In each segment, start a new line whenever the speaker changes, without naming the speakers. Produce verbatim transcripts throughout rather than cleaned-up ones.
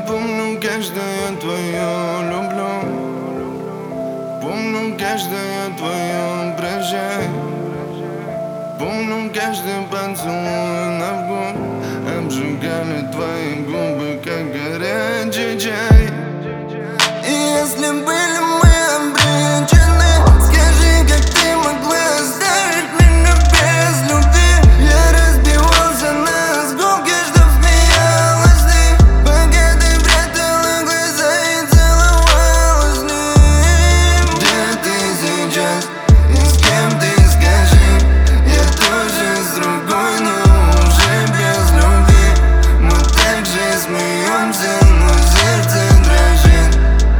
помню каждое твое люблю, помню каждое твое прощай, помню каждый поцелуй на вкус. Обжигали твои губы, как горячий чай. И если были мы обречены, скажи, как ты могла оставить меня без любви? Я разбивался на осколки, чтоб смеялась ты, пока ты прятала глаза и целовалась с ним. Где ты сейчас и с кем ты, скажи? Я тоже с другой, но уже без любви. Мы так же смеемся, но сердце дрожит.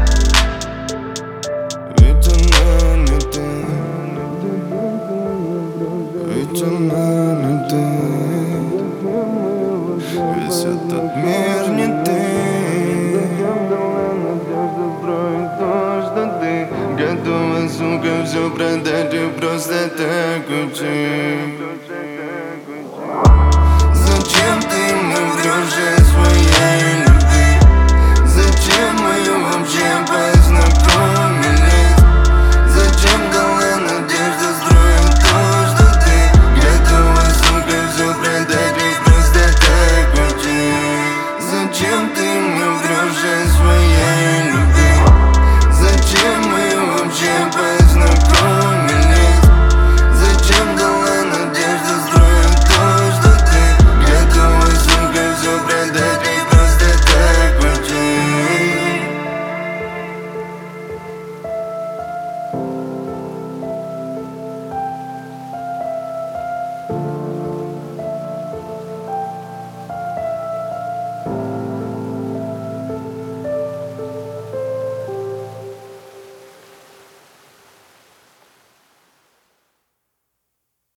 Ведь она не ты, ведь она не ты, весь этот мир не ты. Надежда строит то, что ты готова, сука, все продать и просто так уйти. Зачем ты мне врешь о своей любви? Зачем мы вообще познакомились? Зачем дала надежда строить то, что ты готова, сука, все продать и просто так уйти? Зачем ты мне врешь о